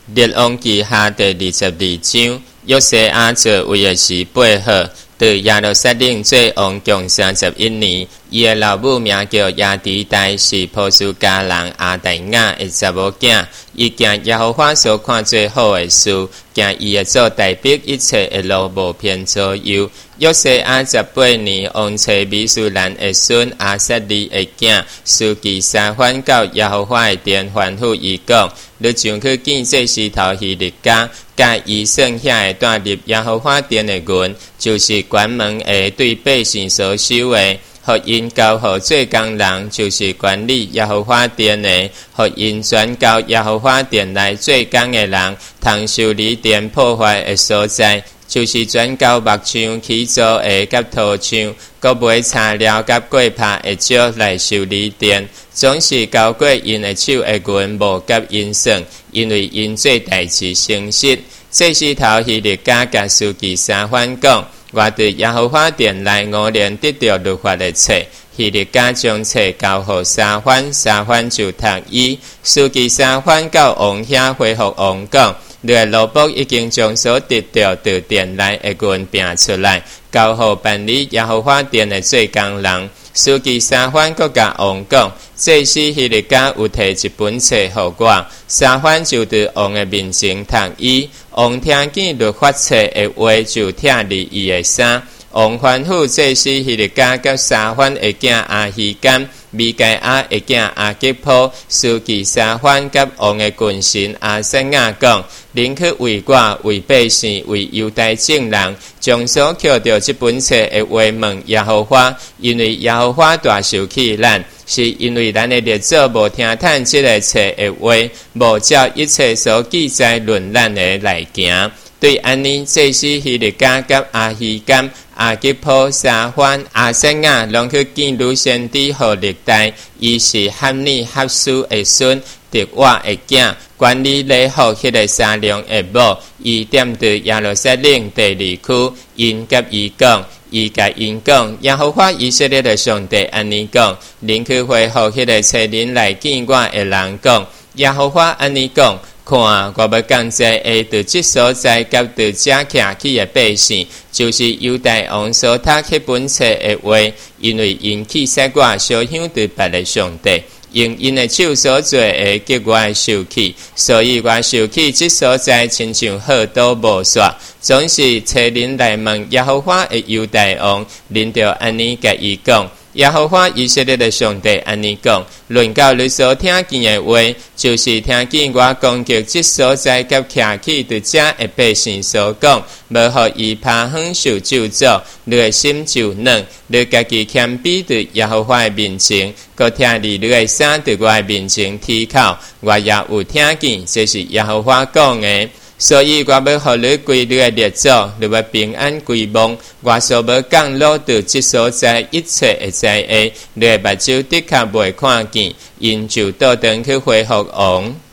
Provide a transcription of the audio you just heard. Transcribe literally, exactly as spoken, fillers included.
列王记下第二十二章，约西亚做位的是八号，对耶路撒冷做王共三十一年。伊的老母名叫亚迪代，是波斯家人阿代雅的查某囝。伊行耶和华所看最好的事，行伊的做代表一切的路无偏左右。约西亚十八年，王找米苏兰的孙阿撒利的囝书记沙反到耶和华的殿吩咐伊讲：你上去见这石头希利家，甲伊剩下的带入耶和华殿的银，就是关门的对百姓所收的。互因交互做工人，就是管理耶和华殿的；互因转交耶和华殿内做工的人，通修理殿破坏的所在，就是转交木匠起造的甲土匠，搁买材料甲过拍的石来修理殿，总是交过因的手的银无甲因算，因为因做代志诚实。这时头希利家甲书记沙反讲：我对耶和华殿内五年得到律法的册，希利家将册交予沙反，沙反就读伊。书记沙反到王遐回复王讲：你的奴仆已经将所得到từ殿内的银拼出来，交予办理耶和华殿的做工人。书记沙反阁甲王讲：这时希利家有摕一本册予我，沙反就伫王的面前读伊。王听见律法册的话，就拆离伊的衫。王吩咐这时希利家甲沙反的囝阿希甘、米该亚的囝阿吉波、书记沙反甲王的群臣阿撒雅讲：恁去为我、为百姓、为犹太众人，将所捡到这本册的话问耶和华，因为耶和华大受气咱，是因为咱的列祖无听探这个册的话，无照一切所记载论咱的来行。对安尼，这时希利家甲阿希甘、阿吉波、沙反、阿撒雅拢去见女先知和历代，伊是汉尼哈苏的孙，得我的囝，管理礼服迄个沙龙的某，伊踮伫耶路撒冷第二区，因甲伊讲，伊甲因讲，耶和华以色列的上帝安尼讲：恁去回复迄个找恁来见我的人讲，耶和华安尼讲。看，我要降在下伫即所在，甲伫遮徛起的百姓，就是犹大王所读迄本册的话，因为因气杀我，相向伫别的上帝，用因的手所做的结我受气，所以我受气即所在，亲像好刀无煞，总是找恁来问耶和华的犹大王，恁着安尼甲伊讲。耶和华以色列的上帝安尼讲：论到你所听见的话，就是听见我攻击这所在甲徛起伫遮的百姓所讲，无互伊拍远受咒诅，你的心就软，你家己谦卑伫耶和华的面前，搁听你你的衫伫我的面前剔口，我也有听见，这是耶和华讲的。所以我要予你归你的列祖，你要平安归亡。我所要降落到这所在一切的灾厄，你的目睭的确袂看见，因就倒转去回复王。